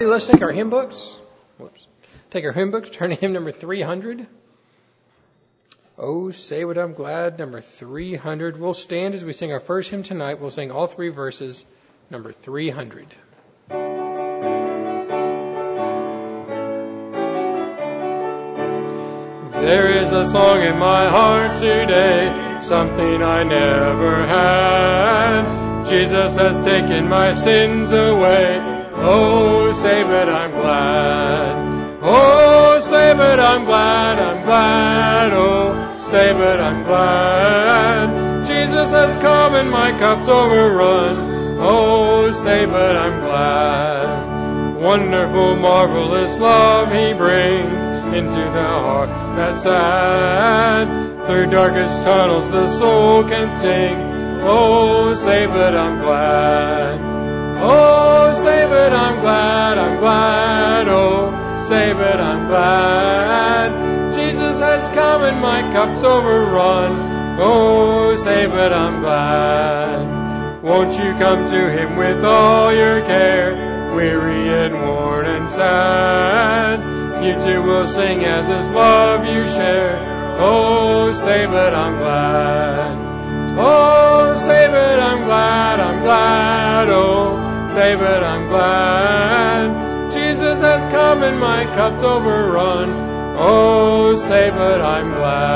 Let's take our hymn books. Take our hymn books, turn to hymn number 300. Oh, say what I'm glad, number 300. We'll stand as we sing our first hymn tonight. We'll sing all three verses, number 300. There is a song in my heart today, something I never had. Jesus has taken my sins away. Oh, say but I'm glad. Oh, say but I'm glad, I'm glad. Oh, say but I'm glad. Jesus has come and my cup's overrun. Oh, say but I'm glad. Wonderful, marvelous love He brings into the heart that's sad. Through darkest tunnels the soul can sing. Oh, say but I'm glad. Oh, say but I'm glad, I'm glad. Oh, say but I'm glad. Jesus has come and my cup's overrun. Oh, say but I'm glad. Won't you come to Him with all your care, weary and worn and sad? You too will sing as His love you share. Oh, say but I'm glad. Oh, say but I'm glad, I'm glad. Oh, say but I'm glad. Jesus has come and my cup's overrun. Oh, say but I'm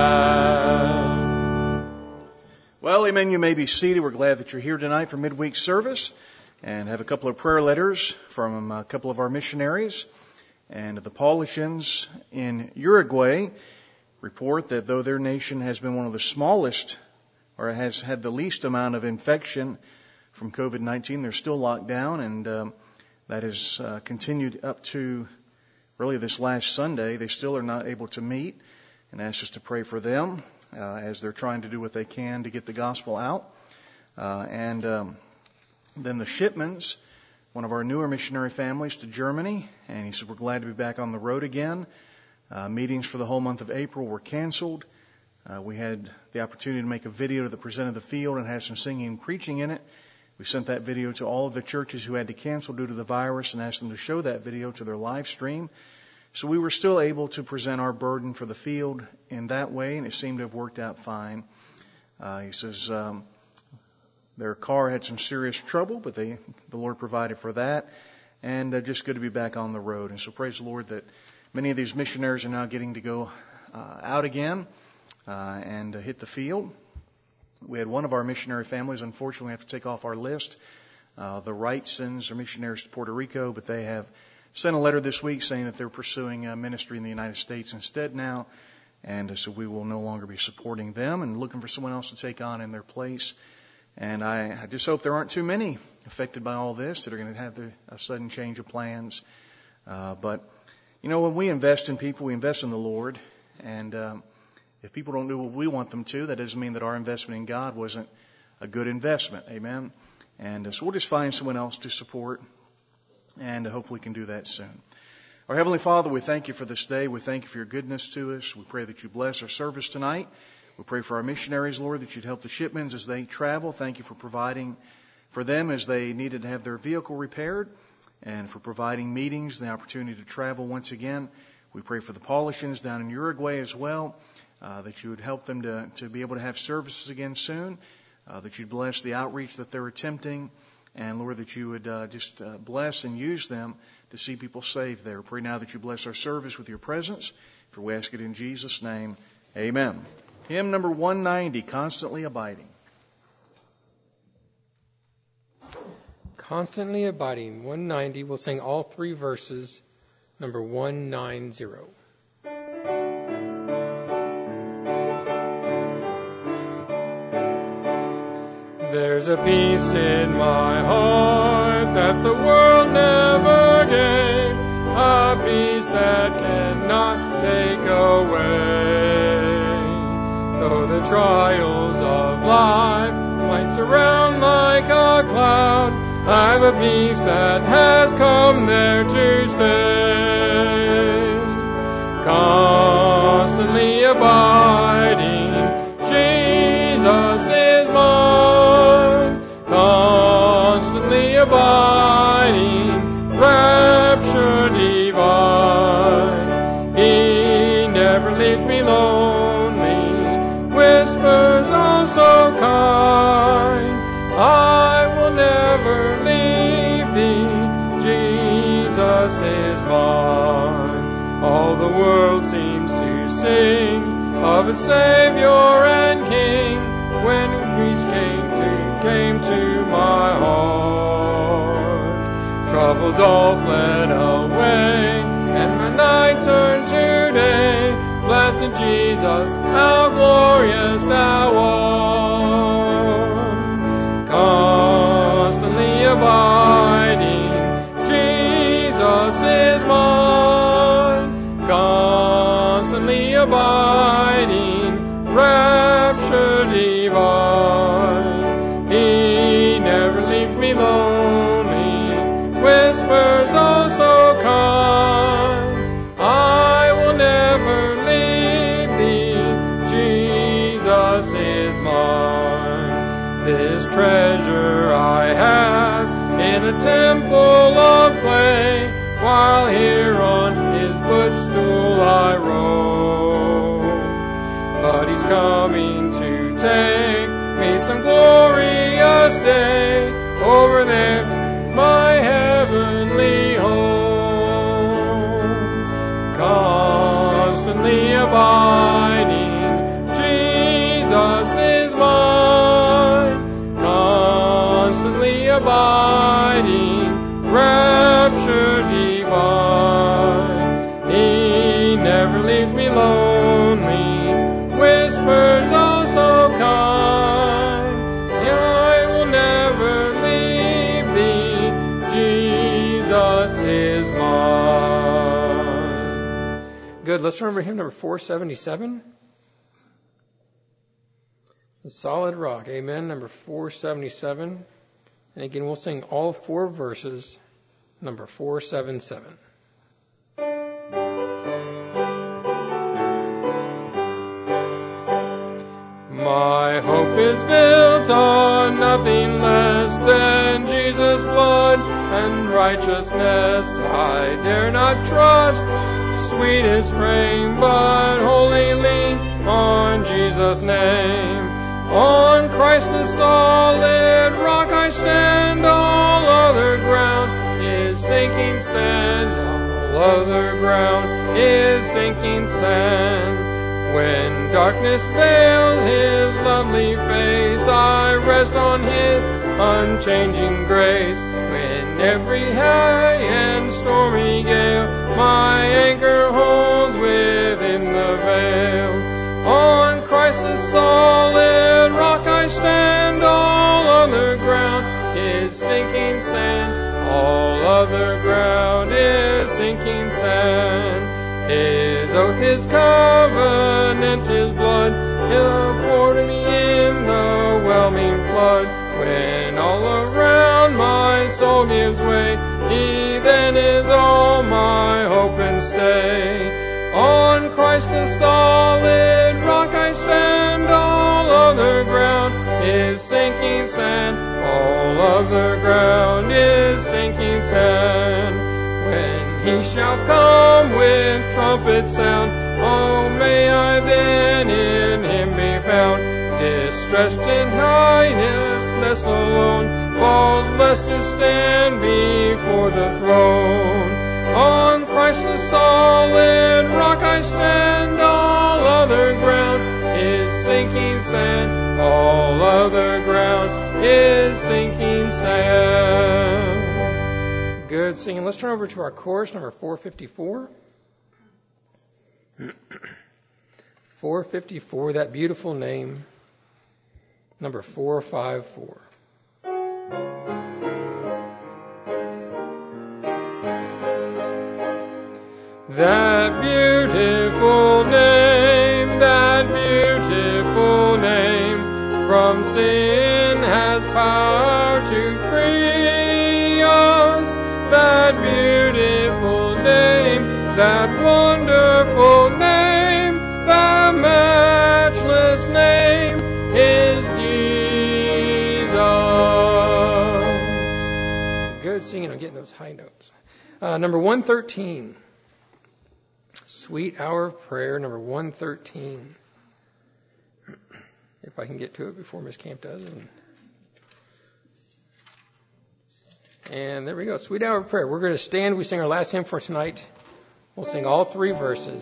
glad. Well, amen. You may be seated. We're glad that you're here tonight for midweek service and have a couple of prayer letters from a couple of our missionaries. And the Paulicians in Uruguay report that though their nation has been one of the smallest or has had the least amount of infection from COVID-19, they're still locked down, and that has continued up to really this last Sunday. They still are not able to meet, and ask us to pray for them as they're trying to do what they can to get the gospel out. And then the Shipmans, one of our newer missionary families to Germany, and he said, we're glad to be back on the road again. Meetings for the whole month of April were canceled. We had the opportunity to make a video that presented the field and had some singing and preaching in it. We sent that video to all of the churches who had to cancel due to the virus and asked them to show that video to their live stream. So we were still able to present our burden for the field in that way, and it seemed to have worked out fine. He says their car had some serious trouble, but the Lord provided for that, and just good to be back on the road. And so praise the Lord that many of these missionaries are now getting to go out again and hit the field. We had one of our missionary families, unfortunately, have to take off our list. The Wrightsons are missionaries to Puerto Rico, but they have sent a letter this week saying that they're pursuing ministry in the United States instead now. And so we will no longer be supporting them and looking for someone else to take on in their place. And I just hope there aren't too many affected by all this that are going to have a sudden change of plans. But, you know, when we invest in people, we invest in the Lord. And if people don't do what we want them to, that doesn't mean that our investment in God wasn't a good investment. Amen. And so we'll just find someone else to support, and hopefully can do that soon. Our Heavenly Father, we thank you for this day. We thank you for your goodness to us. We pray that you bless our service tonight. We pray for our missionaries, Lord, that you'd help the Shipmans as they travel. Thank you for providing for them as they needed to have their vehicle repaired, and for providing meetings, the opportunity to travel once again. We pray for the Paulicians down in Uruguay as well, that you would help them to be able to have services again soon, that you'd bless the outreach that they're attempting, and Lord, that you would just bless and use them to see people saved there. Pray now that you bless our service with your presence, for we ask it in Jesus' name. Amen. Hymn number 190, Constantly Abiding. Constantly Abiding, 190. We'll sing all three verses, number 190. There's a peace in my heart that the world never gave, a peace that cannot take away. Though the trials of life might surround like a cloud, I've a peace that has come there to stay. Constantly abiding, Jesus is mine. Constantly abiding, rapture Jesus is mine. All the world seems to sing of a Savior and King, when peace came to my heart. Troubles all fled away, and my night turned to day. Blessed Jesus, how glorious thou art. Constantly abiding, Jesus is mine. Constantly abiding, rapture divine. He never leaves me lonely, whispers oh so kind, I will never leave thee, Jesus is mine. This treasure I have in a temple of clay, while here on his footstool I roam. But he's coming to take me some glorious day, over there, my heavenly home. Constantly abiding, Jesus is mine. Constantly abiding, rapture divine. He never leaves me lonely, whispers oh so kind, I will never leave thee, Jesus is mine. Good. Let's remember hymn number 477. The Solid Rock. Amen. Number 477. And again, we'll sing all 4 verses. Number 477. My hope is built on nothing less than Jesus' blood and righteousness. I dare not trust sweetest frame, but wholly lean on Jesus' name. On Christ the solid rock I stand, all other ground is sinking sand. All other ground is sinking sand. When darkness veils his lovely face, I rest on his unchanging grace. When every high and stormy gale my anchor holds within the veil, on Christ the solid rock I stand, all other ground is sinking sand. All other ground is sinking sand. His oath, his covenant, his blood, he'll pour to me in the whelming flood. When all around my soul gives way, he then is all my hope and stay. On Christ the solid rock I stand, all other ground is sinking sand. All other ground is sinking sand. When he shall come with trumpet sound, oh, may I then in him be found, distressed in highness, less alone, faultless to stand before the throne. On Christ the solid rock I stand, all other ground is sinking sand. All other ground is sinking sand. Good singing. Let's turn over to our chorus, number 454. 454, that beautiful name. Number 454. That beautiful name, from sin has power to free us. That beautiful name, that wonderful name, the matchless name is Jesus. Good singing. I'm getting those high notes. Number 113. Sweet Hour of Prayer, number 113. If I can get to it before Miss Camp does. And there we go. Sweet Hour of Prayer. We're going to stand. We sing our last hymn for tonight. We'll sing all 3 verses.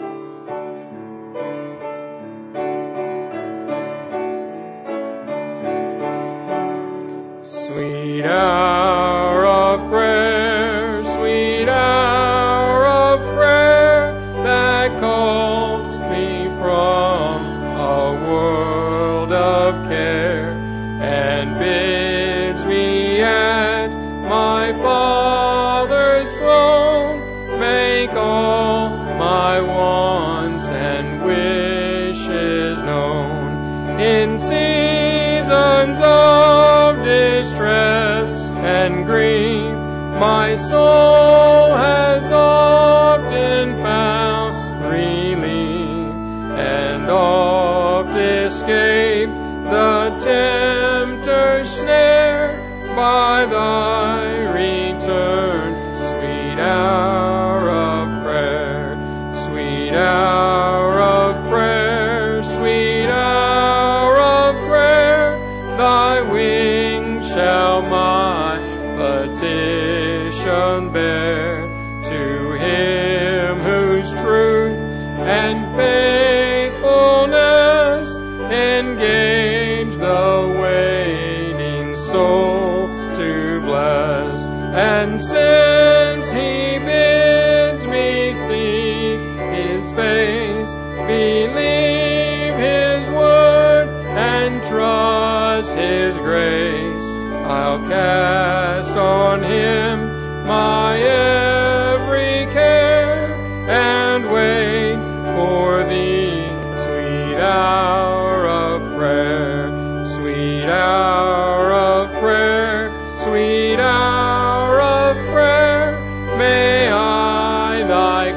Sweet hour of prayer, sweet hour of prayer, that calls me from a world of care, and bids me at my Father's throne make all my wants and wishes known. In seasons of distress and grief, my soul has often found relief, and oft escaped the tempter's snare by thy return. Sweet hour of prayer, sweet hour of prayer, sweet hour of prayer, thy wings shall my petition bear. To him whose truth and faithfulness engage the waiting soul to bless. And since he bids me seek his face, believe his word and trust his grace, I'll cast on him my every care and wait for thee. Sweet hour of prayer, sweet hour of prayer, sweet hour of prayer, may I thy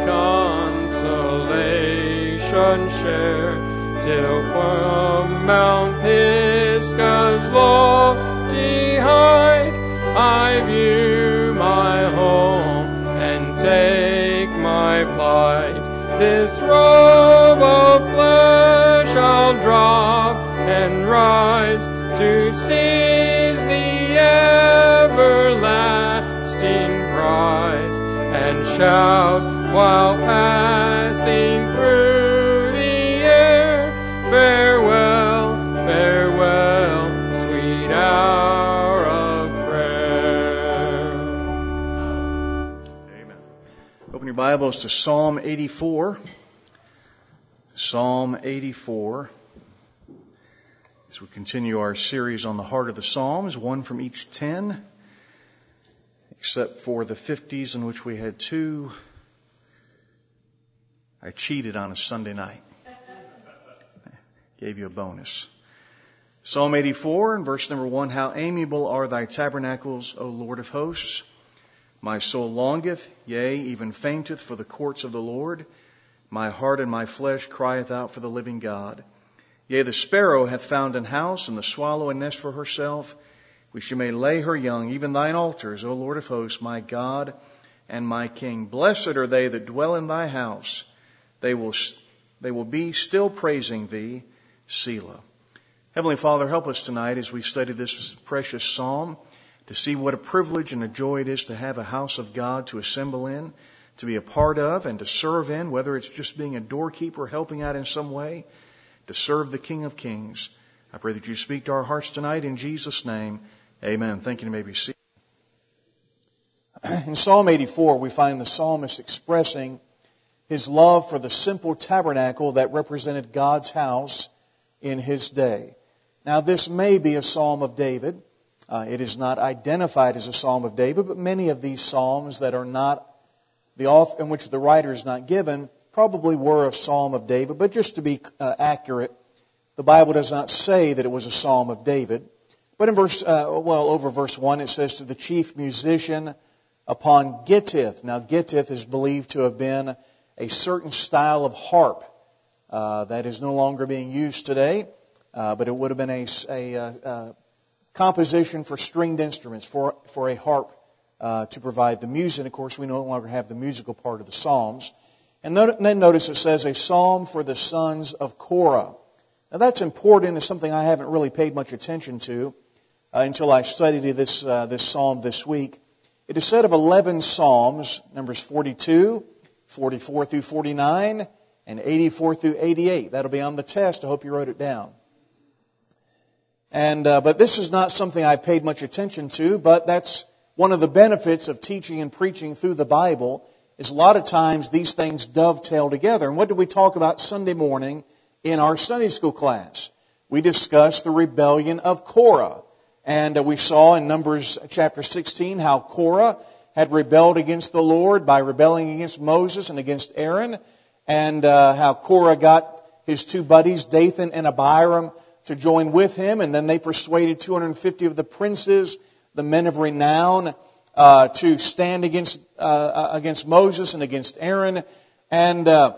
consolation share, till from Mount Pisgah's lofty height I view my home and take my plight. This robe of flesh I'll drop and rise to seize the everlasting prize, and shout while passing through the air, farewell, farewell, sweet hour of prayer. Amen. Open your Bibles to Psalm 84. Psalm 84. As we continue our series on the heart of the Psalms, one from each 10, except for the 50s in which we had 2. I cheated on a Sunday night. Gave you a bonus. Psalm 84 and verse number 1, how amiable are thy tabernacles, O Lord of hosts. My soul longeth, yea, even fainteth for the courts of the Lord. My heart and my flesh crieth out for the living God. Yea, the sparrow hath found an house, and the swallow a nest for herself, which she may lay her young, even thine altars, O Lord of hosts, my God and my King. Blessed are they that dwell in thy house. They will be still praising thee, Selah. Heavenly Father, help us tonight as we study this precious psalm to see what a privilege and a joy it is to have a house of God to assemble in, to be a part of, and to serve in, whether it's just being a doorkeeper, helping out in some way, to serve the King of Kings. I pray that you speak to our hearts tonight in Jesus' name. Amen. Thank you. You may be seated. In Psalm 84, we find the psalmist expressing his love for the simple tabernacle that represented God's house in his day. Now, this may be a psalm of David. It is not identified as a psalm of David, but many of these psalms that are not the author, in which the writer is not given, probably were a psalm of David. But just to be accurate, the Bible does not say that it was a psalm of David. But in over verse 1, it says, to the chief musician upon Gittith. Now, Gittith is believed to have been a certain style of harp that is no longer being used today, but it would have been a composition for stringed instruments, for a harp to provide the music. Of course, we no longer have the musical part of the Psalms. And then notice it says, a psalm for the sons of Korah. Now that's important. It's something I haven't really paid much attention to. until I studied this psalm this week. It is said of 11 psalms, Numbers 42, 44 through 49, and 84 through 88. That'll be on the test. I hope you wrote it down. But this is not something I paid much attention to, but that's one of the benefits of teaching and preaching through the Bible, is a lot of times these things dovetail together. And what did we talk about Sunday morning in our Sunday school class? We discussed the rebellion of Korah. And we saw in Numbers chapter 16 how Korah had rebelled against the Lord by rebelling against Moses and against Aaron, and how Korah got his two buddies, Dathan and Abiram, to join with him, and then they persuaded 250 of the princes, the men of renown, to stand against Moses and against Aaron. And then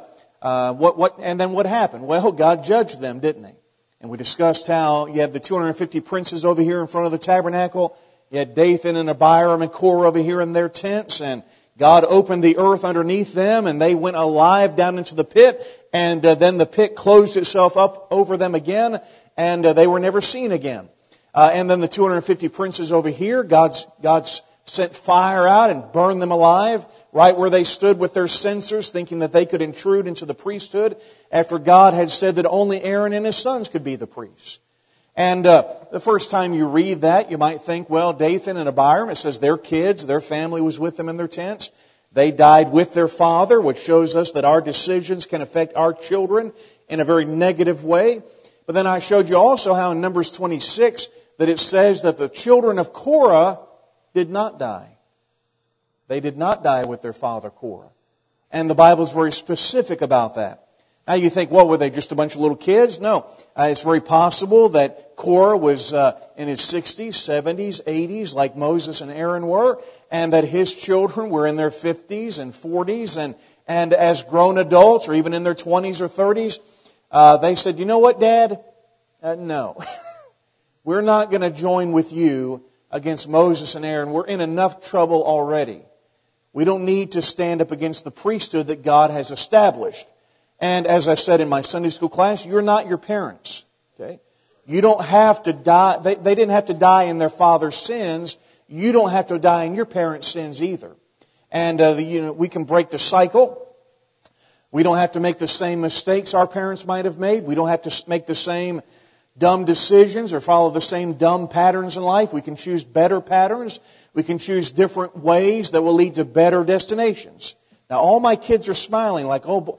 what happened? Well, God judged them, didn't He? And we discussed how you had the 250 princes over here in front of the tabernacle. You had Dathan and Abiram and Korah over here in their tents, and God opened the earth underneath them, and they went alive down into the pit, and then the pit closed itself up over them again, and they were never seen again. And then the 250 princes over here, God's sent fire out and burned them alive right where they stood with their censers, thinking that they could intrude into the priesthood after God had said that only Aaron and his sons could be the priests. And the first time you read that, you might think, well, Dathan and Abiram, it says their kids, their family was with them in their tents. They died with their father, which shows us that our decisions can affect our children in a very negative way. But then I showed you also how in Numbers 26 that it says that the children of Korah did not die. They did not die with their father Korah. And the Bible is very specific about that. Now you think, well, were they just a bunch of little kids? No. It's very possible that Korah was in his 60s, 70s, 80s, like Moses and Aaron were, and that his children were in their 50s and 40s, and as grown adults, or even in their 20s or 30s, they said, you know what, Dad? No. We're not going to join with you against Moses and Aaron. We're in enough trouble already. We don't need to stand up against the priesthood that God has established. And as I said in my Sunday school class, you're not your parents. Okay? You don't have to die. They didn't have to die in their father's sins. You don't have to die in your parents' sins either. And we can break the cycle. We don't have to make the same mistakes our parents might have made. We don't have to make the same dumb decisions or follow the same dumb patterns in life. We can choose better patterns. We can choose different ways that will lead to better destinations. Now, all my kids are smiling like, oh,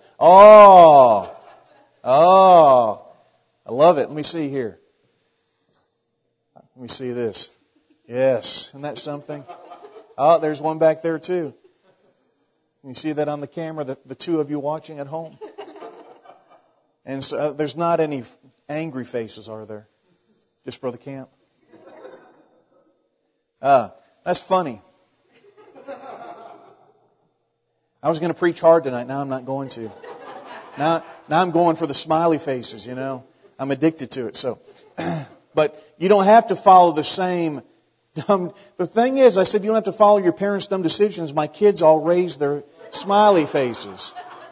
I love it. Let me see here. Let me see this. Yes. Isn't that something? Oh, there's one back there too. Can you see that on the camera, the two of you watching at home? And so there's not any angry faces, are there? Just Brother Camp? That's funny. I was going to preach hard tonight. Now I'm not going to. Now I'm going for the smiley faces, you know. I'm addicted to it. So, but you don't have to follow the same dumb. The thing is, I said you don't have to follow your parents' dumb decisions. My kids all raise their smiley faces.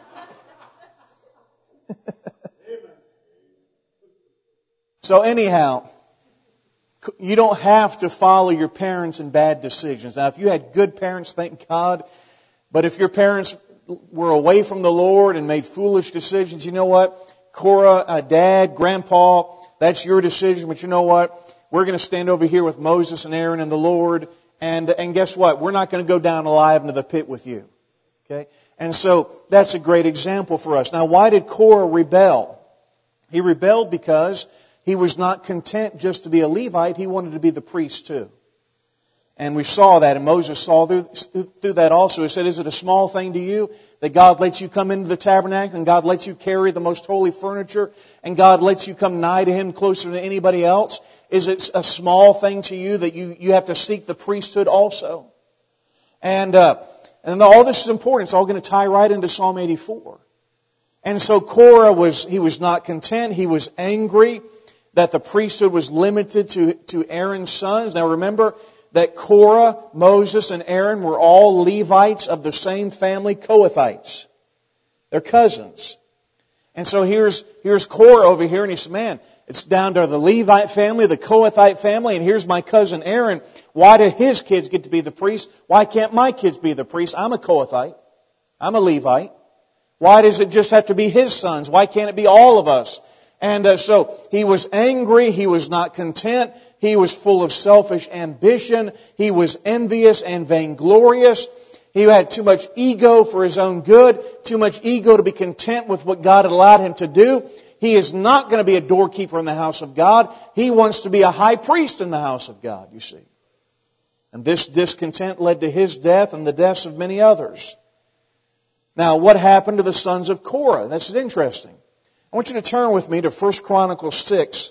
So anyhow, you don't have to follow your parents in bad decisions. Now, if you had good parents, thank God. But if your parents were away from the Lord and made foolish decisions, you know what? Korah, Dad, Grandpa, that's your decision. But you know what? We're going to stand over here with Moses and Aaron and the Lord. And guess what? We're not going to go down alive into the pit with you. Okay? And so that's a great example for us. Now, why did Korah rebel? He rebelled because he was not content just to be a Levite. He wanted to be the priest too. And we saw that, and Moses saw through that also. He said, is it a small thing to you that God lets you come into the tabernacle, and God lets you carry the most holy furniture, and God lets you come nigh to Him closer than anybody else? Is it a small thing to you that you have to seek the priesthood also? And all this is important. It's all going to tie right into Psalm 84. And so Korah was not content. He was angry that the priesthood was limited to Aaron's sons. Now remember that Korah, Moses, and Aaron were all Levites of the same family, Kohathites. They're cousins. And so here's Korah over here, and he said, man, it's down to the Levite family, the Kohathite family, and here's my cousin Aaron. Why do his kids get to be the priests? Why can't my kids be the priests? I'm a Kohathite. I'm a Levite. Why does it just have to be his sons? Why can't it be all of us? And so he was angry. He was not content. He was full of selfish ambition. He was envious and vainglorious. He had too much ego for his own good, too much ego to be content with what God had allowed him to do. He is not going to be a doorkeeper in the house of God. He wants to be a high priest in the house of God, you see. And this discontent led to his death and the deaths of many others. Now, what happened to the sons of Korah? This is interesting. I want you to turn with me to 1 Chronicles 6.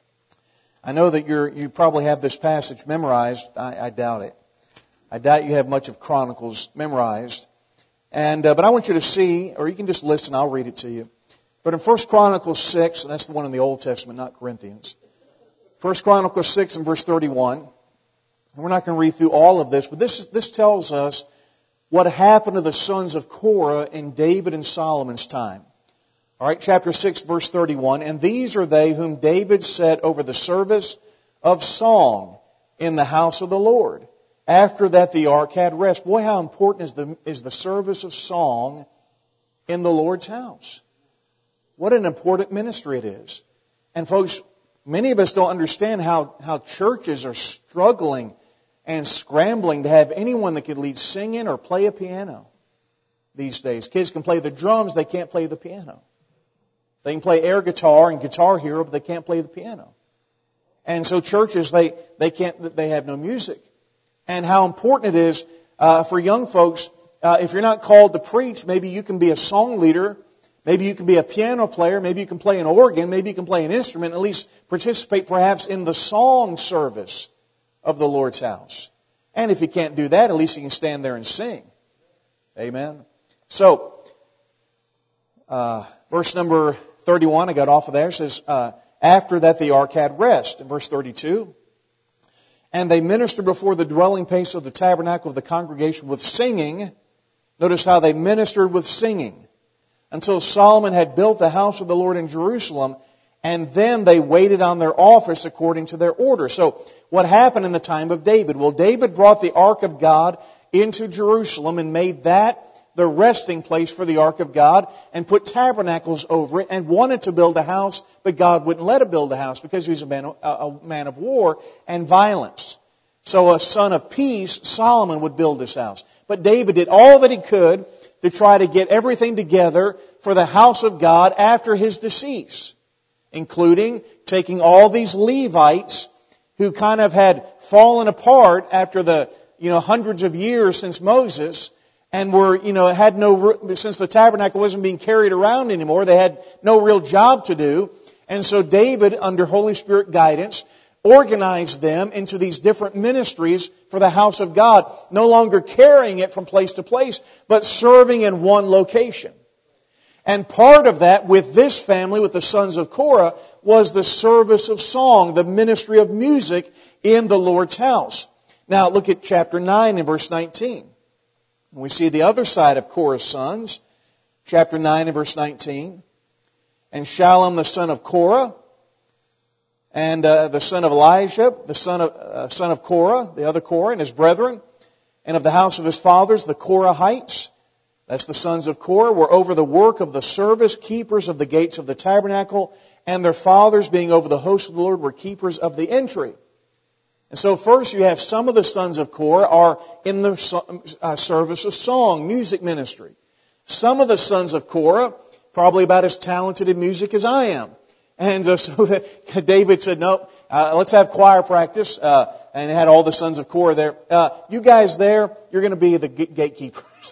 I know that you probably have this passage memorized. I doubt it. I doubt you have much of Chronicles memorized. But I want you to see, or you can just listen, I'll read it to you. But in 1 Chronicles 6, and that's the one in the Old Testament, not Corinthians. 1 Chronicles 6 and verse 31. And we're not going to read through all of this, but this tells us what happened to the sons of Korah in David and Solomon's time. All right, chapter 6, verse 31. And these are they whom David set over the service of song in the house of the Lord. After that the ark had rest. Boy, how important is the service of song in the Lord's house. What an important ministry it is. And folks, many of us don't understand how churches are struggling and scrambling to have anyone that could lead singing or play a piano these days. Kids can play the drums, they can't play the piano. They can play air guitar and Guitar Hero, but they can't play the piano. And so churches, they have no music. And how important it is for young folks, if you're not called to preach, maybe you can be a song leader, maybe you can be a piano player, maybe you can play an organ, maybe you can play an instrument, at least participate perhaps in the song service of the Lord's house. And if you can't do that, at least you can stand there and sing. Amen. So, verse number 31, I got off of there, says, after that the ark had rest. In verse 32, and they ministered before the dwelling place of the tabernacle of the congregation with singing. Notice how they ministered with singing. Until Solomon had built the house of the Lord in Jerusalem, and then they waited on their office according to their order. So, what happened in the time of David? Well, David brought the ark of God into Jerusalem and made that the resting place for the ark of God and put tabernacles over it and wanted to build a house, but God wouldn't let him build a house because he was a man of war and violence. So a son of peace, Solomon, would build this house. But David did all that he could to try to get everything together for the house of God after his decease, including taking all these Levites who kind of had fallen apart after the hundreds of years since Moses, and were, since the tabernacle wasn't being carried around anymore, they had no real job to do. And so David, under Holy Spirit guidance, organized them into these different ministries for the house of God, no longer carrying it from place to place, but serving in one location. And part of that, with this family, with the sons of Korah, was the service of song, the ministry of music in the Lord's house. Now, look at chapter 9 and verse 19. We see the other side of Korah's sons, chapter 9 and verse 19. And Shallum the son of Korah, and the son of Elijah, the son of Korah, the other Korah, and his brethren, and of the house of his fathers, the Korahites, that's the sons of Korah, were over the work of the service, keepers of the gates of the tabernacle, and their fathers, being over the host of the Lord, were keepers of the entry. And so first you have some of the sons of Korah are in the service of song, music ministry. Some of the sons of Korah, probably about as talented in music as I am. And so David said, no, let's have choir practice. And had all the sons of Korah there. You guys there, you're going to be the gatekeepers.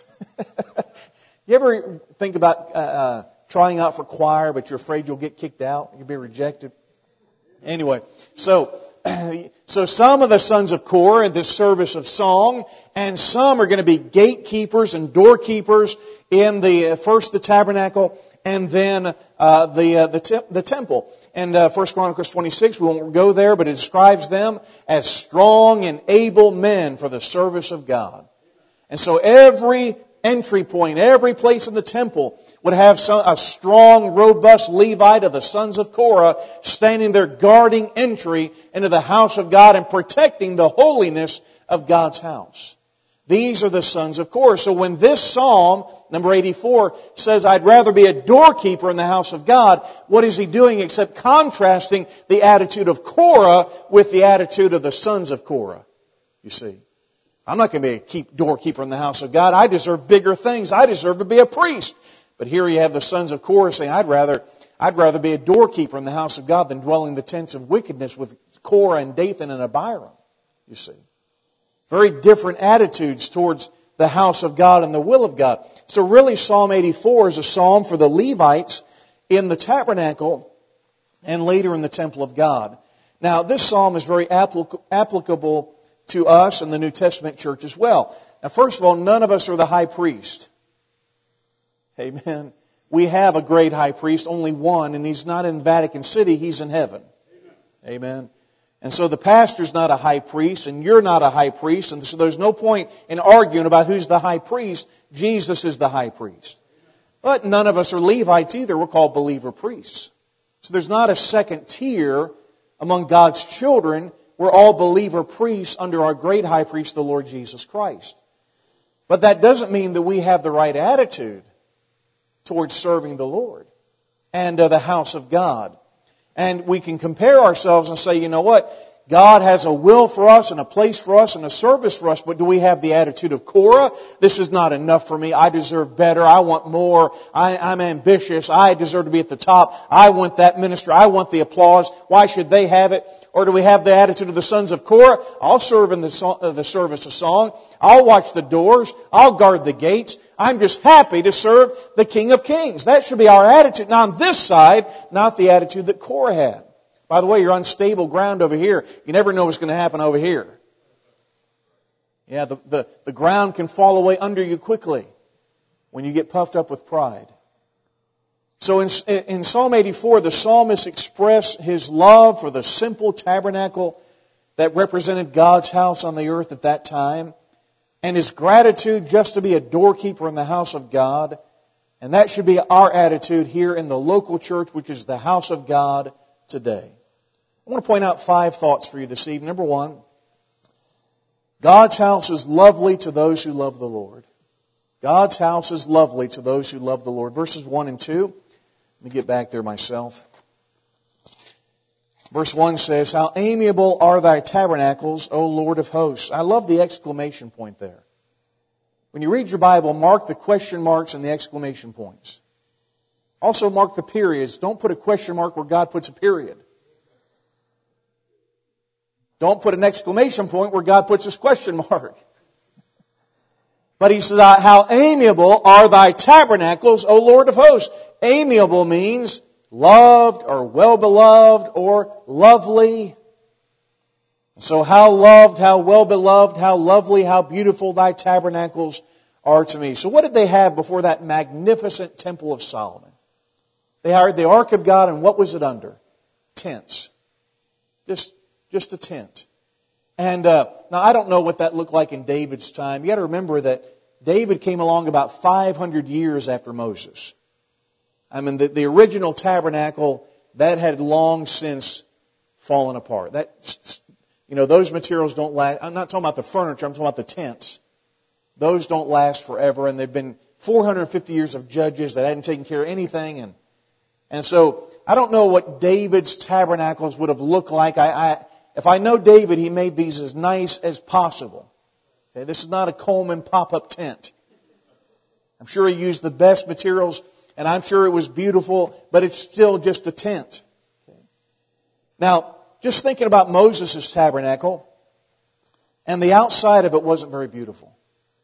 You ever think about trying out for choir, but you're afraid you'll get kicked out? You'll be rejected? Anyway, so some of the sons of Korah in this service of song, and some are going to be gatekeepers and doorkeepers in first the tabernacle and then the temple. And 1 Chronicles 26, we won't go there, but it describes them as strong and able men for the service of God. And so every entry point. Every place in the temple would have a strong, robust Levite of the sons of Korah standing there guarding entry into the house of God and protecting the holiness of God's house. These are the sons of Korah. So when this psalm, number 84, says, I'd rather be a doorkeeper in the house of God, what is he doing except contrasting the attitude of Korah with the attitude of the sons of Korah? You see, I'm not going to be a doorkeeper in the house of God. I deserve bigger things. I deserve to be a priest. But here you have the sons of Korah saying, I'd rather be a doorkeeper in the house of God than dwell in the tents of wickedness with Korah and Dathan and Abiram. You see. Very different attitudes towards the house of God and the will of God. So really Psalm 84 is a psalm for the Levites in the tabernacle and later in the temple of God. Now this psalm is very applicable to us in the New Testament church as well. Now first of all, none of us are the high priest. Amen. We have a great high priest, only one, and he's not in Vatican City, he's in heaven. Amen. And so the pastor's not a high priest, and you're not a high priest, and so there's no point in arguing about who's the high priest. Jesus is the high priest. But none of us are Levites either. We're called believer priests. So there's not a second tier among God's children. We're all believer priests under our great high priest, the Lord Jesus Christ. But that doesn't mean that we have the right attitude towards serving the Lord and the house of God. And we can compare ourselves and say, you know what? God has a will for us and a place for us and a service for us, but do we have the attitude of Korah? This is not enough for me. I deserve better. I want more. I'm ambitious. I deserve to be at the top. I want that ministry. I want the applause. Why should they have it? Or do we have the attitude of the sons of Korah? I'll serve in the service of song. I'll watch the doors. I'll guard the gates. I'm just happy to serve the King of Kings. That should be our attitude. Now on this side, not the attitude that Korah had. By the way, you're on stable ground over here. You never know what's going to happen over here. Yeah, the ground can fall away under you quickly when you get puffed up with pride. So in Psalm 84, the psalmist expressed his love for the simple tabernacle that represented God's house on the earth at that time, and his gratitude just to be a doorkeeper in the house of God. And that should be our attitude here in the local church, which is the house of God today. I want to point out 5 thoughts for you this evening. Number 1, God's house is lovely to those who love the Lord. God's house is lovely to those who love the Lord. Verses 1 and 2. Let me get back there myself. Verse 1 says, How amiable are thy tabernacles, O Lord of hosts. I love the exclamation point there. When you read your Bible, mark the question marks and the exclamation points. Also mark the periods. Don't put a question mark where God puts a period. Don't put an exclamation point where God puts his question mark. But he says, How amiable are thy tabernacles, O Lord of hosts. Amiable means loved or well-beloved or lovely. So how loved, how well-beloved, how lovely, how beautiful thy tabernacles are to me. So what did they have before that magnificent temple of Solomon? They had the ark of God, and what was it under? Tents. Just a tent. And now I don't know what that looked like in David's time. You got to remember that David came along about 500 years after Moses. I mean, the original tabernacle, that had long since fallen apart. Those materials don't last. I'm not talking about the furniture, I'm talking about the tents. Those don't last forever, and they've been 450 years of judges that hadn't taken care of anything. And so, I don't know what David's tabernacles would have looked like. If I know David, he made these as nice as possible. Okay, this is not a Coleman pop-up tent. I'm sure he used the best materials, and I'm sure it was beautiful, but it's still just a tent. Okay. Now, just thinking about Moses' tabernacle, and the outside of it wasn't very beautiful.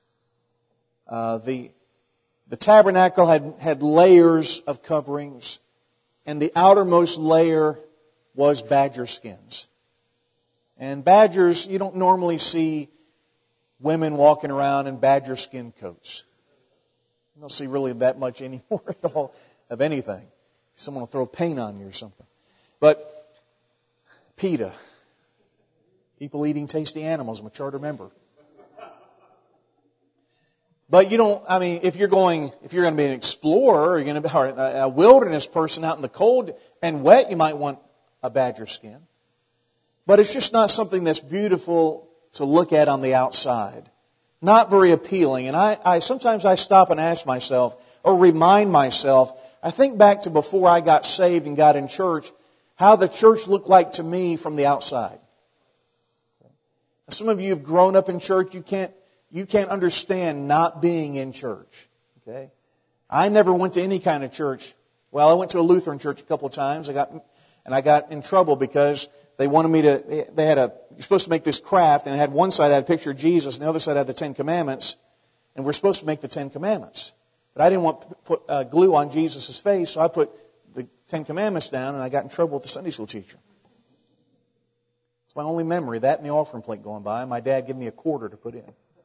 The tabernacle had layers of coverings, and the outermost layer was badger skins. And badgers, you don't normally see women walking around in badger skin coats. You don't see really that much anymore at all of anything. Someone will throw paint on you or something. But PETA, people eating tasty animals, I'm a charter member. But if you're going to be an explorer, or you're going to be a wilderness person out in the cold and wet, you might want a badger skin. But it's just not something that's beautiful to look at on the outside. Not very appealing. And sometimes I stop and ask myself, or remind myself, I think back to before I got saved and got in church, how the church looked like to me from the outside. Some of you have grown up in church, you can't understand not being in church. Okay? I never went to any kind of church. Well, I went to a Lutheran church a couple of times. I got in trouble because they wanted me to, you're supposed to make this craft, and it had one side had a picture of Jesus, and the other side had the Ten Commandments, and we're supposed to make the Ten Commandments. But I didn't want to put glue on Jesus' face, so I put the Ten Commandments down, and I got in trouble with the Sunday school teacher. It's my only memory, that and the offering plate going by. My dad gave me a quarter to put in.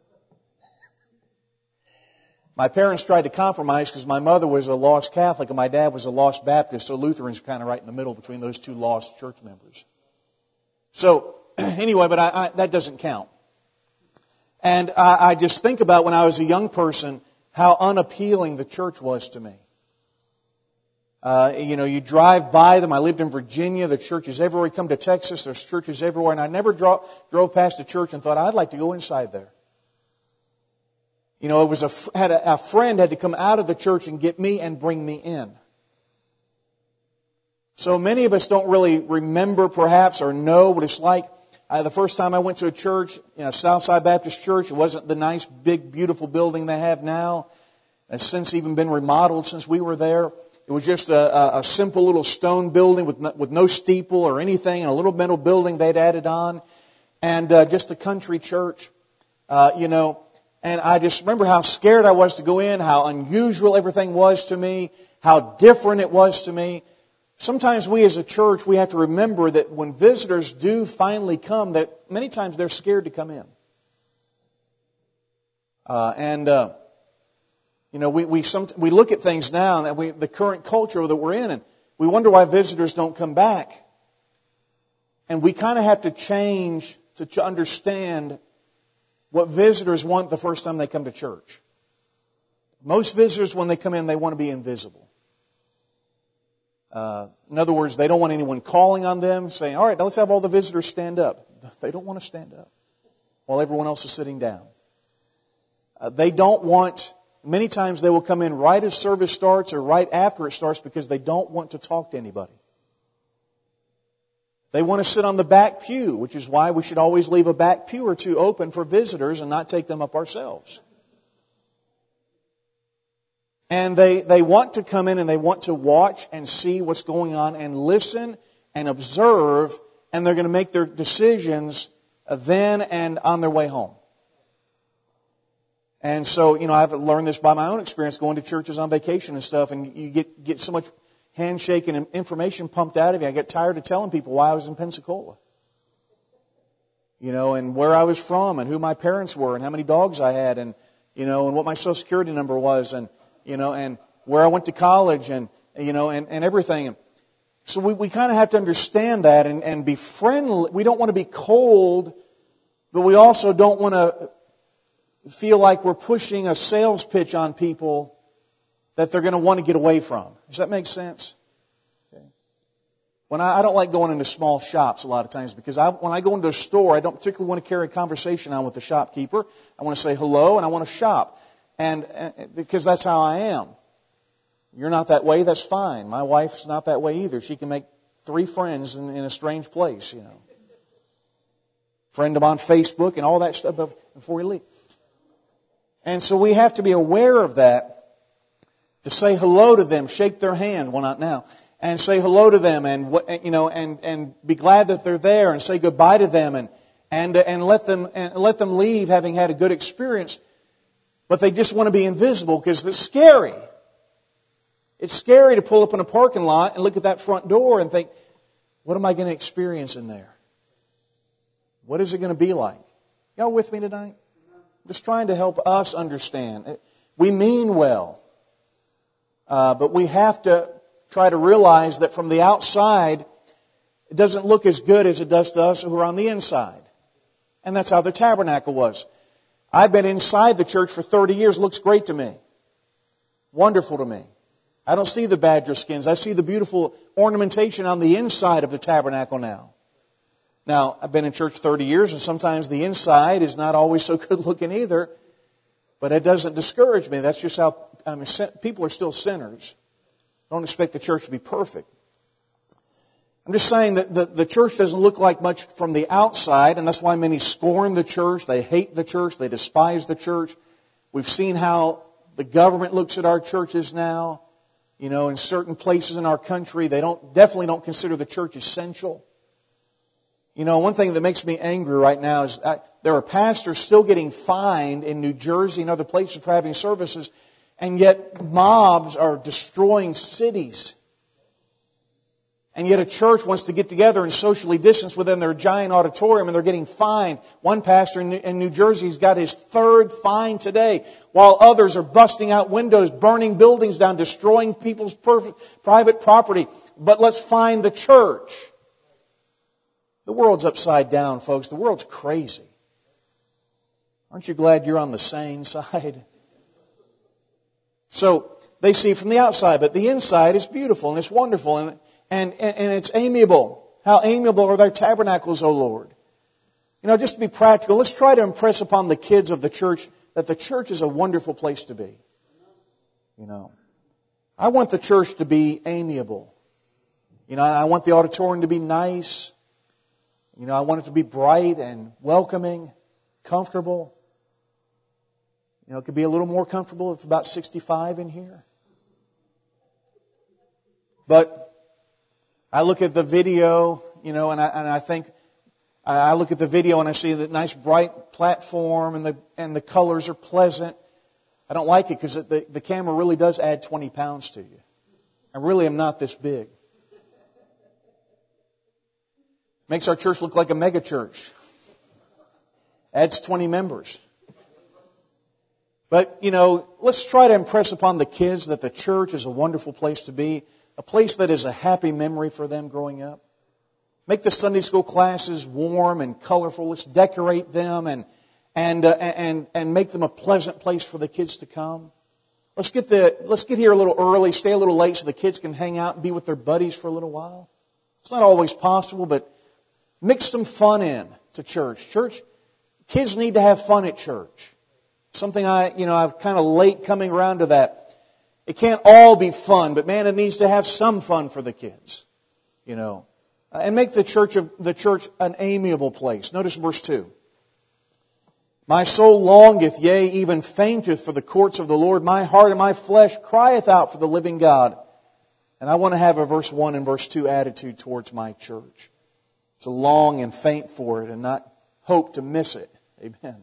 My parents tried to compromise because my mother was a lost Catholic and my dad was a lost Baptist, so Lutherans kind of right in the middle between those two lost church members. So, anyway, but that doesn't count. And I just think about when I was a young person, how unappealing the church was to me. You drive by them. I lived in Virginia. The churches everywhere. You come to Texas, there's churches everywhere. And I never drove past a church and thought, I'd like to go inside there. It was a friend had to come out of the church and get me and bring me in. So many of us don't really remember perhaps or know what it's like. The first time I went to a church, Southside Baptist Church, it wasn't the nice, big, beautiful building they have now. It's since even been remodeled since we were there. It was just a simple little stone building with no steeple or anything, and a little metal building they'd added on, and just a country church, And I just remember how scared I was to go in, how unusual everything was to me, how different it was to me. Sometimes we as a church, we have to remember that when visitors do finally come, that many times they're scared to come in. We look at things now, and the current culture that we're in, and we wonder why visitors don't come back. And we kind of have to change to understand what visitors want the first time they come to church. Most visitors, when they come in, they want to be invisible. In other words, they don't want anyone calling on them, saying, all right, now let's have all the visitors stand up. They don't want to stand up while everyone else is sitting down. They don't want, many times they will come in right as service starts or right after it starts because they don't want to talk to anybody. They want to sit on the back pew, which is why we should always leave a back pew or two open for visitors and not take them up ourselves. And they want to come in and they want to watch and see what's going on and listen and observe, and they're going to make their decisions then and on their way home. And so, I've learned this by my own experience going to churches on vacation and stuff, and you get so much handshake and information pumped out of you. I get tired of telling people why I was in Pensacola. And where I was from and who my parents were and how many dogs I had and what my Social Security number was and where I went to college and everything. So we kind of have to understand that and be friendly. We don't want to be cold, but we also don't want to feel like we're pushing a sales pitch on people that they're going to want to get away from. Does that make sense? Okay. When I don't like going into small shops a lot of times because when I go into a store, I don't particularly want to carry a conversation on with the shopkeeper. I want to say hello and I want to shop. And because that's how I am. You're not that way, that's fine. My wife's not that way either. She can make 3 friends in a strange place, Friend them on Facebook and all that stuff before we leave. And so we have to be aware of that, to say hello to them, shake their hand, well not now, and say hello to them and be glad that they're there and say goodbye to them and let them leave having had a good experience. But they just want to be invisible because it's scary. It's scary to pull up in a parking lot and look at that front door and think, what am I going to experience in there? What is it going to be like? Y'all with me tonight? I'm just trying to help us understand. We mean well. But we have to try to realize that from the outside, it doesn't look as good as it does to us who are on the inside. And that's how the tabernacle was. I've been inside the church for 30 years. It looks great to me. Wonderful to me. I don't see the badger skins. I see the beautiful ornamentation on the inside of the tabernacle now. Now, I've been in church 30 years, and sometimes the inside is not always so good looking either. But it doesn't discourage me. That's just how, people are still sinners. Don't expect the church to be perfect. I'm just saying that the church doesn't look like much from the outside, and that's why many scorn the church. They hate the church. They despise the church. We've seen how the government looks at our churches now. You know, in certain places in our country, they definitely don't consider the church essential. You know, one thing that makes me angry right now is that there are pastors still getting fined in New Jersey and other places for having services, and yet mobs are destroying cities. And yet a church wants to get together and socially distance within their giant auditorium, and they're getting fined. One pastor in New Jersey has got his third fine today, while others are busting out windows, burning buildings down, destroying people's private property. But let's find the church. The world's upside down, folks. The world's crazy. Aren't you glad you're on the sane side? So, they see from the outside, but the inside is beautiful and it's wonderful and it's amiable. How amiable are thy tabernacles, O Lord? You know, just to be practical, let's try to impress upon the kids of the church that the church is a wonderful place to be. You know, I want the church to be amiable. You know, I want the auditorium to be nice. You know, I want it to be bright and welcoming, comfortable. You know, it could be a little more comfortable if about 65 in here. But I look at the video, you know, and I think, I look at the video and I see the nice bright platform and the colors are pleasant. I don't like it because the camera really does add 20 pounds to you. I really am not this big. Makes our church look like a mega church. Adds 20 members. But, you know, let's try to impress upon the kids that the church is a wonderful place to be, a place that is a happy memory for them growing up. Make the Sunday school classes warm and colorful. Let's decorate them and make them a pleasant place for the kids to come. Let's get here a little early, stay a little late so the kids can hang out and be with their buddies for a little while. It's not always possible, but mix some fun in to church. Kids need to have fun at church. Something I've kind of late coming around to that. It can't all be fun, but man, it needs to have some fun for the kids. You know, and make the church an amiable place. Notice verse 2. My soul longeth, yea, even fainteth for the courts of the Lord. My heart and my flesh crieth out for the living God. And I want to have a verse 1 and verse 2 attitude towards my church. To long and faint for it and not hope to miss it. Amen.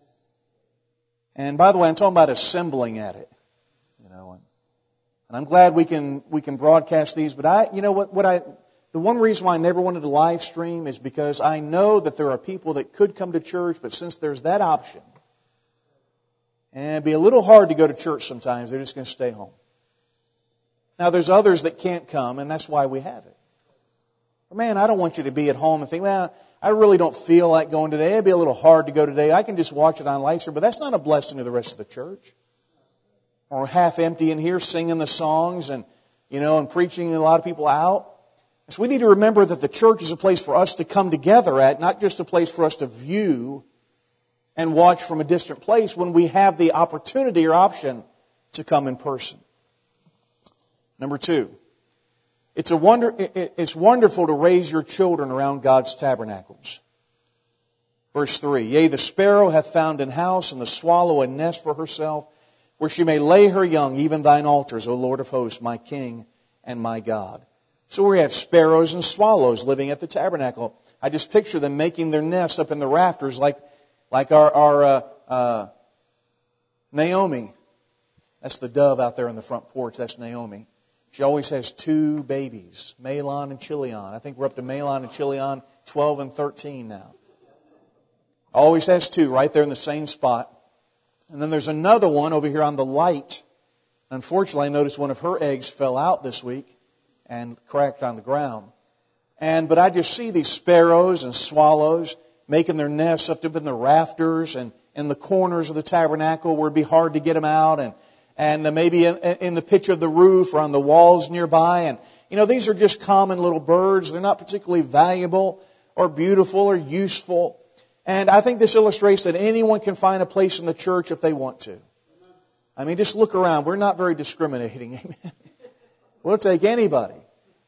And by the way, I'm talking about assembling at it. You know, and I'm glad we can broadcast these, but the one reason why I never wanted to live stream is because I know that there are people that could come to church, but since there's that option, and it'd be a little hard to go to church sometimes, they're just going to stay home. Now there's others that can't come, and that's why we have it. But man, I don't want you to be at home and think, well, I really don't feel like going today. It'd be a little hard to go today. I can just watch it on live stream, but that's not a blessing to the rest of the church. Or half empty in here singing the songs and preaching a lot of people out. So we need to remember that the church is a place for us to come together at, not just a place for us to view and watch from a distant place when we have the opportunity or option to come in person. Number 2, it's wonderful to raise your children around God's tabernacles. Verse 3, yea, the sparrow hath found an house, and the swallow a nest for herself, where she may lay her young, even thine altars, O Lord of hosts, my King and my God. So we have sparrows and swallows living at the tabernacle. I just picture them making their nests up in the rafters like our Naomi. That's the dove out there on the front porch. That's Naomi. She always has 2 babies, Mahlon and Chilion. I think we're up to Mahlon and Chilion, 12 and 13 now. Always has 2 right there in the same spot. And then there's another one over here on the light. Unfortunately, I noticed one of her eggs fell out this week and cracked on the ground. But I just see these sparrows and swallows making their nests up in the rafters and in the corners of the tabernacle where it'd be hard to get them out, and maybe in the pitch of the roof or on the walls nearby. And, these are just common little birds. They're not particularly valuable or beautiful or useful. And I think this illustrates that anyone can find a place in the church if they want to. I mean, just look around. We're not very discriminating. Amen. We'll take anybody.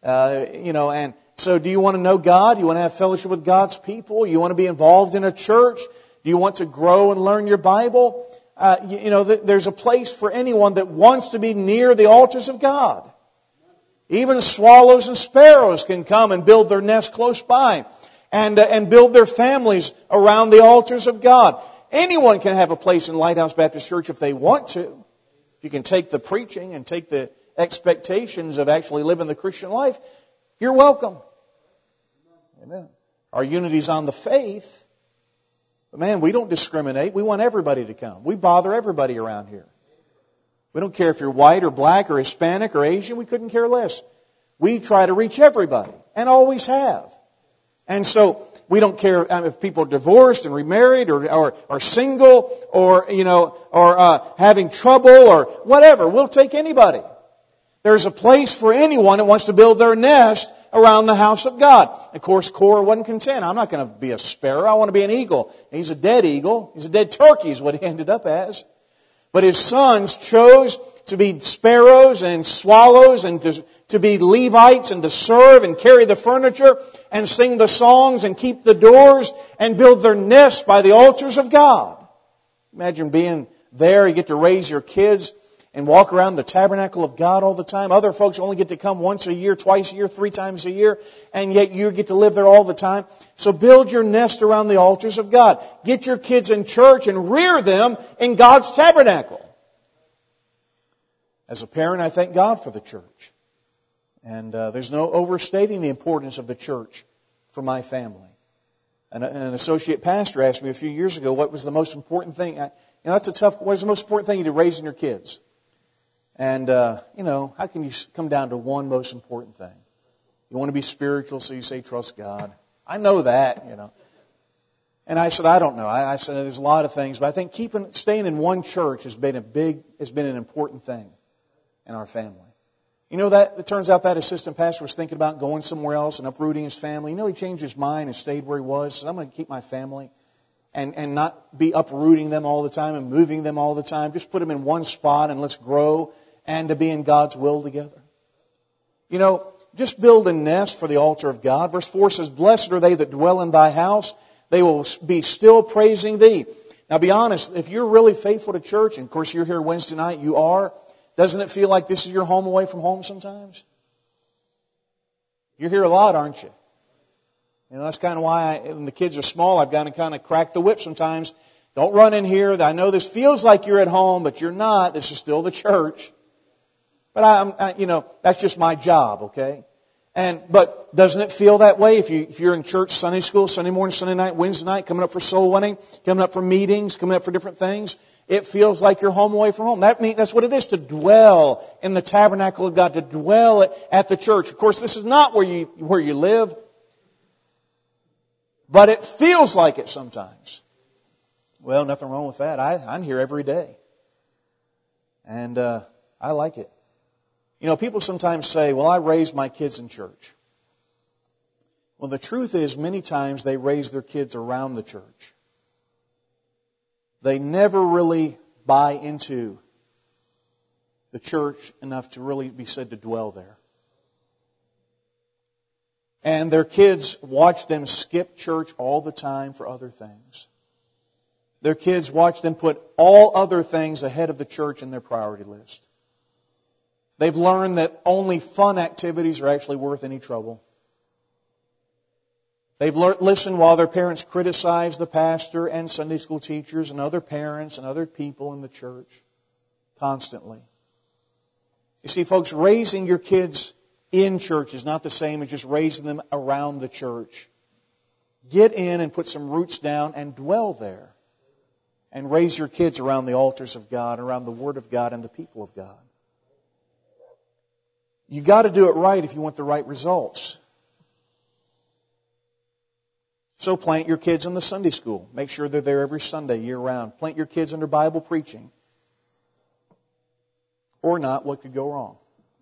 And so do you want to know God? Do you want to have fellowship with God's people? You want to be involved in a church? Do you want to grow and learn your Bible? There's a place for anyone that wants to be near the altars of God. Even swallows and sparrows can come and build their nest close by and build their families around the altars of God. Anyone can have a place in Lighthouse Baptist Church if they want to. If you can take the preaching and take the expectations of actually living the Christian life, you're welcome. Amen. Our unity's on the faith. But man, we don't discriminate. We want everybody to come. We bother everybody around here. We don't care if you're white or black or Hispanic or Asian. We couldn't care less. We try to reach everybody and always have. And so we don't care if people are divorced and remarried or single or having trouble or whatever. We'll take anybody. There's a place for anyone that wants to build their nest around the house of God. Of course, Korah wasn't content. I'm not going to be a sparrow. I want to be an eagle. He's a dead eagle. He's a dead turkey is what he ended up as. But his sons chose to be sparrows and swallows and to be Levites and to serve and carry the furniture and sing the songs and keep the doors and build their nests by the altars of God. Imagine being there. You get to raise your kids and walk around the tabernacle of God all the time. Other folks only get to come once a year, twice a year, 3 times a year, and yet you get to live there all the time. So build your nest around the altars of God. Get your kids in church and rear them in God's tabernacle. As a parent, I thank God for the church. And there's no overstating the importance of the church for my family. And an associate pastor asked me a few years ago, what was the most important thing? That's a tough, what is the most important thing you do raising your kids? And, how can you come down to one most important thing? You want to be spiritual, so you say trust God. I know that, And I said, I don't know. I said, there's a lot of things, but I think staying in one church has been an important thing in our family. It turns out that assistant pastor was thinking about going somewhere else and uprooting his family. He changed his mind and stayed where he was. He said, I'm going to keep my family and not be uprooting them all the time and moving them all the time. Just put them in one spot and let's grow and to be in God's will together. Just build a nest for the altar of God. Verse 4 says, blessed are they that dwell in thy house. They will be still praising thee. Now be honest, if you're really faithful to church, and of course you're here Wednesday night, you are, doesn't it feel like this is your home away from home sometimes? You're here a lot, aren't you? That's kind of why when the kids are small, I've got to kind of crack the whip sometimes. Don't run in here. I know this feels like you're at home, but you're not. This is still the church. But that's just my job, okay? But doesn't it feel that way if you're in church, Sunday school, Sunday morning, Sunday night, Wednesday night, coming up for soul winning, coming up for meetings, coming up for different things? It feels like you're home away from home. That's what it is to dwell in the tabernacle of God, to dwell at the church. Of course, this is not where you live, but it feels like it sometimes. Well, nothing wrong with that. I'm here every day, and I like it. People sometimes say, well, I raised my kids in church. Well, the truth is many times they raise their kids around the church. They never really buy into the church enough to really be said to dwell there. And their kids watch them skip church all the time for other things. Their kids watch them put all other things ahead of the church in their priority list. They've learned that only fun activities are actually worth any trouble. They've listened while their parents criticize the pastor and Sunday school teachers and other parents and other people in the church constantly. You see, folks, raising your kids in church is not the same as just raising them around the church. Get in and put some roots down and dwell there. And raise your kids around the altars of God, around the Word of God and the people of God. You got to do it right if you want the right results. So plant your kids in the Sunday school. Make sure they're there every Sunday, year-round. Plant your kids under Bible preaching. Or not, what could go wrong?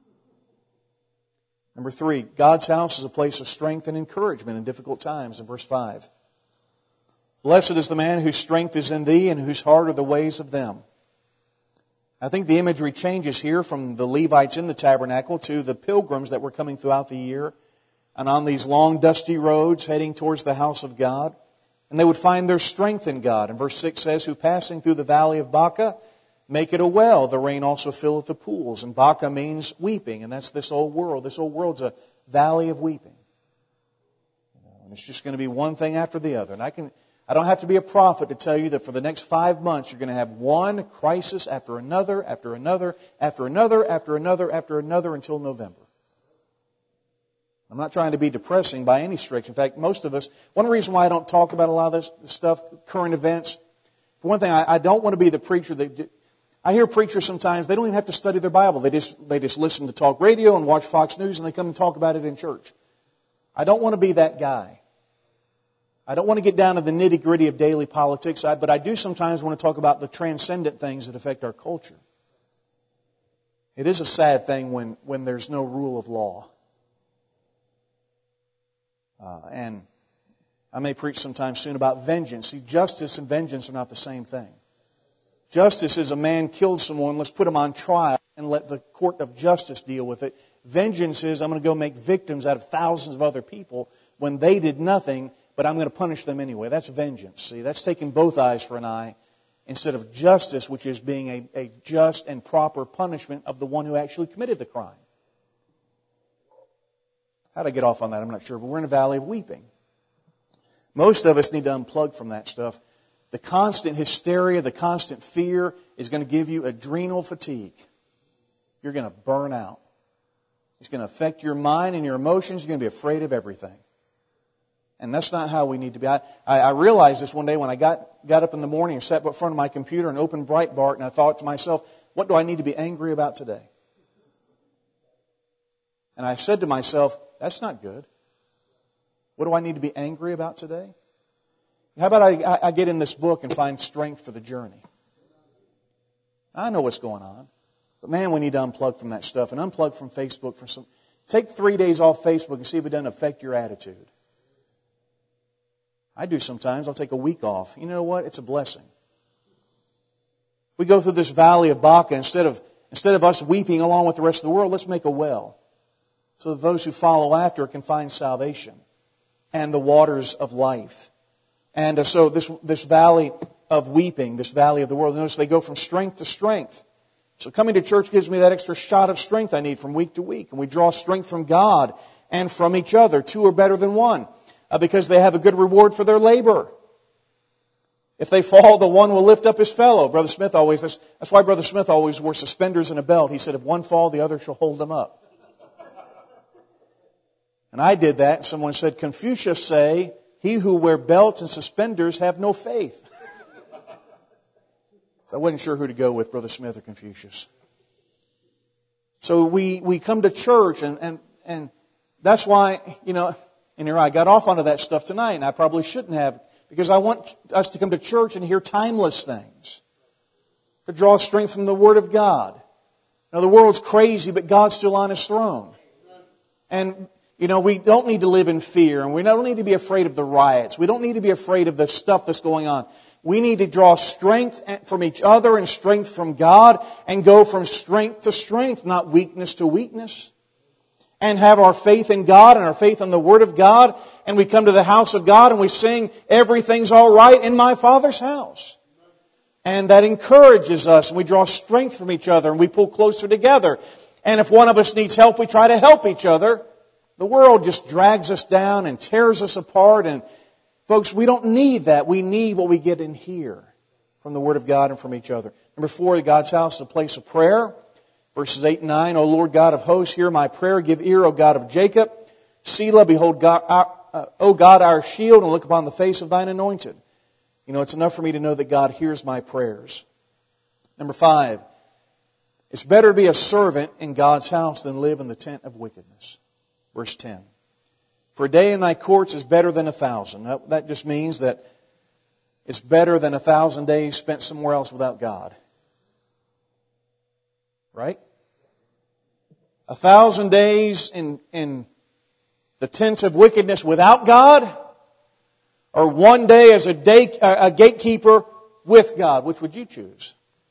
Number 3, God's house is a place of strength and encouragement in difficult times, in verse 5. Blessed is the man whose strength is in thee and whose heart are the ways of them. I think the imagery changes here from the Levites in the tabernacle to the pilgrims that were coming throughout the year and on these long dusty roads heading towards the house of God. And they would find their strength in God. And verse 6 says, who passing through the valley of Baca, make it a well. The rain also filleth the pools. And Baca means weeping. And that's this old world. This old world's a valley of weeping. And it's just going to be one thing after the other. And I don't have to be a prophet to tell you that for the next 5 months you're going to have one crisis after another, after another, after another, after another, after another until November. I'm not trying to be depressing by any stretch. In fact, most of us, one reason why I don't talk about a lot of this stuff, current events, for one thing, I don't want to be the preacher that... I hear preachers sometimes, they don't even have to study their Bible. They just listen to talk radio and watch Fox News and they come and talk about it in church. I don't want to be that guy. I don't want to get down to the nitty-gritty of daily politics, but I do sometimes want to talk about the transcendent things that affect our culture. It is a sad thing when there's no rule of law. And I may preach sometime soon about vengeance. See, justice and vengeance are not the same thing. Justice is a man killed someone, let's put him on trial and let the court of justice deal with it. Vengeance is I'm going to go make victims out of thousands of other people when they did nothing, but I'm going to punish them anyway. That's vengeance. See, that's taking both eyes for an eye instead of justice, which is being a just and proper punishment of the one who actually committed the crime. How did I get off on that? I'm not sure, but we're in a valley of weeping. Most of us need to unplug from that stuff. The constant hysteria, the constant fear is going to give you adrenal fatigue. You're going to burn out. It's going to affect your mind and your emotions. You're going to be afraid of everything. And that's not how we need to be. I realized this one day when I got up in the morning and sat in front of my computer and opened Breitbart, and I thought to myself, what do I need to be angry about today? And I said to myself, that's not good. What do I need to be angry about today? How about I get in this book and find strength for the journey? I know what's going on. But man, we need to unplug from that stuff and unplug from Facebook. Take 3 days off Facebook and see if it doesn't affect your attitude. I do sometimes. I'll take a week off. You know what? It's a blessing. We go through this valley of Baca. Instead of us weeping along with the rest of the world, let's make a well so that those who follow after can find salvation and the waters of life. And so this valley of weeping, this valley of the world, notice they go from strength to strength. So coming to church gives me that extra shot of strength I need from week to week. And we draw strength from God and from each other. 2 are better than 1 because they have a good reward for their labor. If they fall, the one will lift up his fellow. Brother Smith that's why Brother Smith always wore suspenders and a belt. He said, if one fall, the other shall hold them up. And I did that. And someone said, Confucius say, he who wear belts and suspenders have no faith. So I wasn't sure who to go with, Brother Smith or Confucius. So we come to church and that's why, and I got off onto that stuff tonight, and I probably shouldn't have, because I want us to come to church and hear timeless things, to draw strength from the Word of God. Now, the world's crazy, but God's still on His throne. And, we don't need to live in fear, and we don't need to be afraid of the riots. We don't need to be afraid of the stuff that's going on. We need to draw strength from each other and strength from God and go from strength to strength, not weakness to weakness. And have our faith in God and our faith in the Word of God. And we come to the house of God and we sing, everything's all right in my Father's house. And that encourages us, and we draw strength from each other, and we pull closer together. And if one of us needs help, we try to help each other. The world just drags us down and tears us apart. And folks, we don't need that. We need what we get in here from the Word of God and from each other. Number 4, God's house is a place of prayer. Verses 8 and 9, O Lord God of hosts, hear my prayer. Give ear, O God of Jacob. Selah, behold, O God, our shield, and look upon the face of thine anointed. It's enough for me to know that God hears my prayers. Number 5, it's better to be a servant in God's house than live in the tent of wickedness. Verse 10, For a day in thy courts is better than 1,000. That just means that it's better than 1,000 days spent somewhere else without God. Right? 1,000 days in the tents of wickedness without God, or one day as a gatekeeper with God. Which would you choose?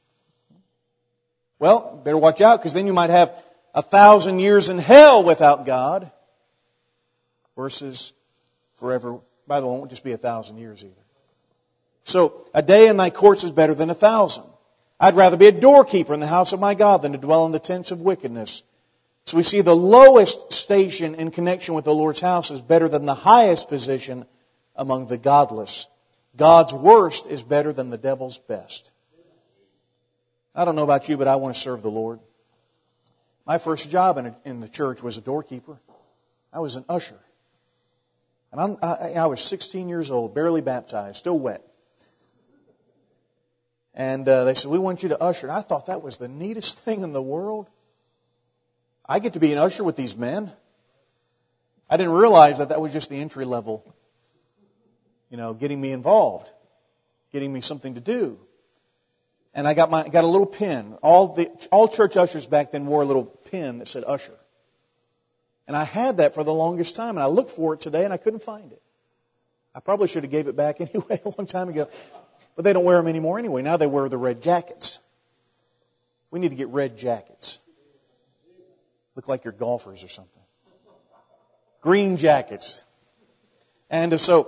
Well, better watch out, because then you might have 1,000 years in hell without God versus forever. By the way, it won't just be 1,000 years either. So, a day in thy courts is better than 1,000. I'd rather be a doorkeeper in the house of my God than to dwell in the tents of wickedness. So we see the lowest station in connection with the Lord's house is better than the highest position among the godless. God's worst is better than the devil's best. I don't know about you, but I want to serve the Lord. My first job in the church was a doorkeeper. I was an usher. And I was 16 years old, barely baptized, still wet. And they said, we want you to usher. And I thought that was the neatest thing in the world. I get to be an usher with these men. I didn't realize that was just the entry level, getting me involved, getting me something to do. And I got a little pin. All church ushers back then wore a little pin that said usher. And I had that for the longest time, and I looked for it today and I couldn't find it. I probably should have gave it back anyway a long time ago. But they don't wear them anymore anyway. Now they wear the red jackets. We need to get red jackets. Look like you're golfers or something. Green jackets. And so,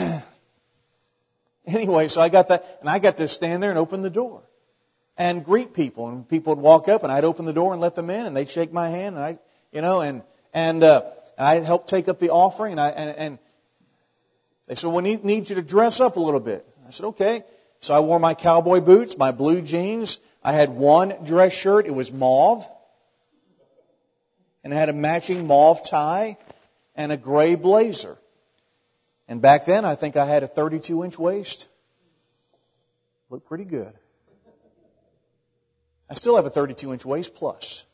anyway, so I got that, and I got to stand there and open the door and greet people. And people would walk up, and I'd open the door and let them in, and they'd shake my hand, and I'd help take up the offering, and they said, "Well, we need you to dress up a little bit." I said, "Okay." So I wore my cowboy boots, my blue jeans. I had one dress shirt. It was mauve. And it had a matching mauve tie and a gray blazer. And back then, I think I had a 32-inch waist. Looked pretty good. I still have a 32-inch waist plus.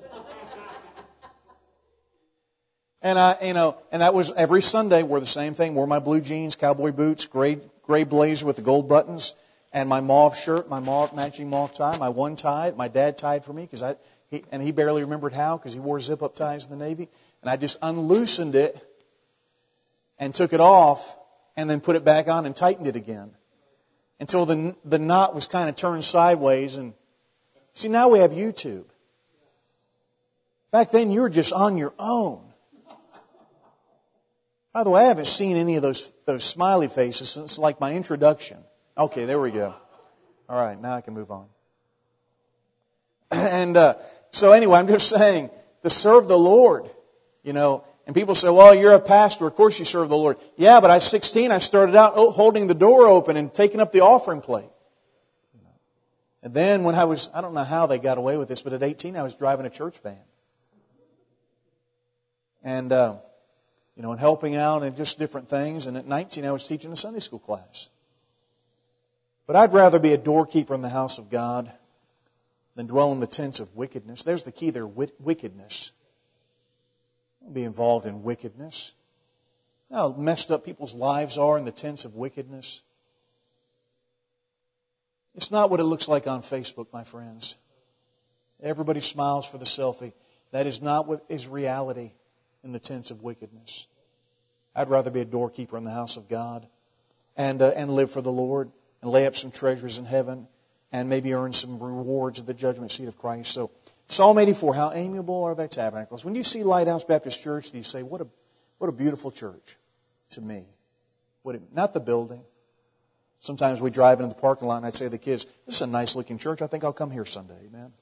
And and that was every Sunday. Wore the same thing. Wore my blue jeans, cowboy boots, gray blazer with the gold buttons, and my mauve shirt, my matching mauve tie, my one tie. My dad tied for me because he barely remembered how because he wore zip-up ties in the Navy. And I just unloosened it and took it off and then put it back on and tightened it again until the knot was kind of turned sideways. And see, now we have YouTube. Back then, you were just on your own. By the way, I haven't seen any of those smiley faces since like my introduction. Okay, there we go. All right, now I can move on. And so anyway, I'm just saying, to serve the Lord, and people say, well, you're a pastor, of course you serve the Lord. Yeah, but I was 16, I started out holding the door open and taking up the offering plate. And then when I don't know how they got away with this, but at 18 I was driving a church van. And, and helping out and just different things. And at 19 I was teaching a Sunday school class. But I'd rather be a doorkeeper in the house of God than dwell in the tents of wickedness. There's the key there, wickedness. Don't be involved in wickedness. You know how messed up people's lives are in the tents of wickedness. It's not what it looks like on Facebook, my friends. Everybody smiles for the selfie. That is not what is reality in the tents of wickedness. I'd rather be a doorkeeper in the house of God and live for the Lord and lay up some treasures in heaven and maybe earn some rewards at the judgment seat of Christ. So Psalm 84, how amiable are thy tabernacles. When you see Lighthouse Baptist Church, do you say, what a beautiful church to me. Not the building. Sometimes we drive into the parking lot and I'd say to the kids, this is a nice looking church. I think I'll come here Sunday. Amen.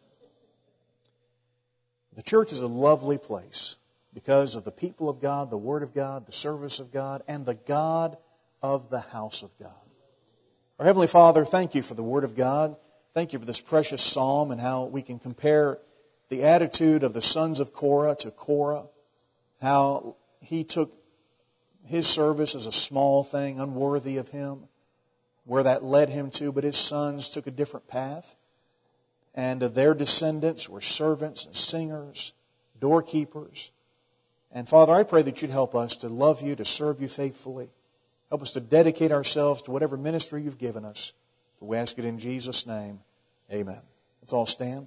The church is a lovely place because of the people of God, the Word of God, the service of God, and the God of the house of God. Our Heavenly Father, thank you for the Word of God. Thank you for this precious psalm and how we can compare the attitude of the sons of Korah to Korah, how he took his service as a small thing, unworthy of him, where that led him to, but his sons took a different path. And their descendants were servants and singers, doorkeepers. And Father, I pray that you'd help us to love you, to serve you faithfully. Help us to dedicate ourselves to whatever ministry you've given us. For we ask it in Jesus' name. Amen. Let's all stand.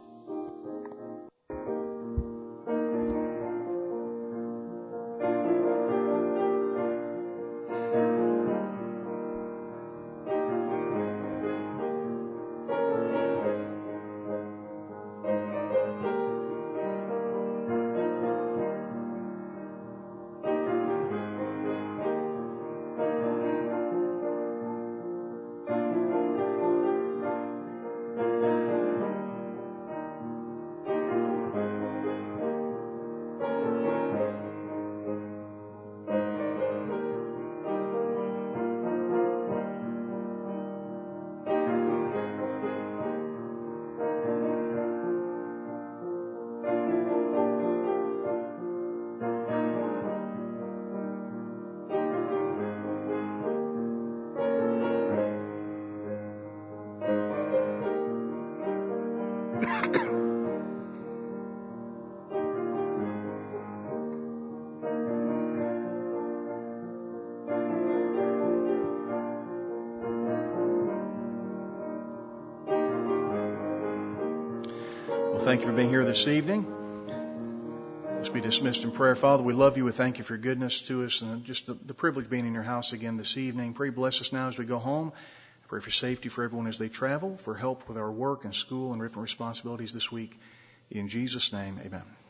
Thank you for being here this evening. Let's be dismissed in prayer. Father, we love you. We thank you for your goodness to us and just the privilege of being in your house again this evening. Pray bless us now as we go home. Pray for safety for everyone as they travel, for help with our work and school and different responsibilities this week. In Jesus' name, amen.